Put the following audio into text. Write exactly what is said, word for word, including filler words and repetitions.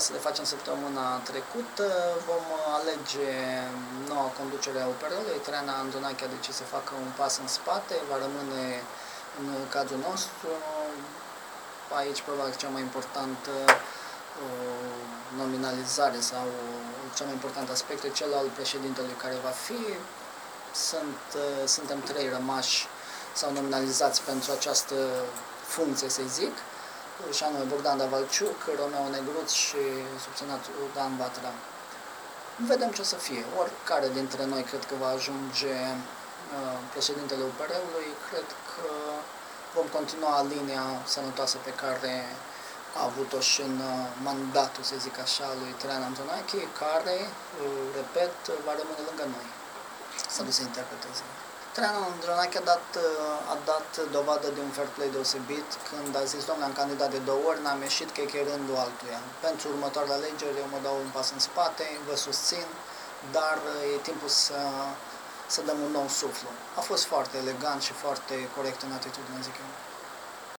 să le facem săptămâna trecută. Vom alege noua conducere a U P R-ului. Traiana Andonache a decis să facă un pas în spate, va rămâne în cadrul nostru. Aici, probabil, cea mai importantă nominalizare sau cel mai important aspect e cel al președintelui care va fi. Sunt, suntem trei rămași sau nominalizați pentru această funcție, să zic, și anume Bogdan Davalciuc, Romeo Negruț și subsemnatul Dan Vatra. Vedem ce o să fie. Oricare dintre noi cred că va ajunge uh, președintele U P R-ului, cred că vom continua linia sănătoasă pe care a avut-o și în uh, mandatul, să zic așa, lui Traiana Andonache, care, uh, repet, va rămâne lângă noi. Să nu se interpreteze. Traiana Andonache a dat, a dat dovadă de un fair play deosebit când a zis: domnule, am candidat de două ori, n-am ieșit, că e rândul altuia. Pentru următoarele alegeri eu mă dau un pas în spate, vă susțin, dar e timpul să, să dăm un nou suflu. A fost foarte elegant și foarte corect în atitudine, zic eu.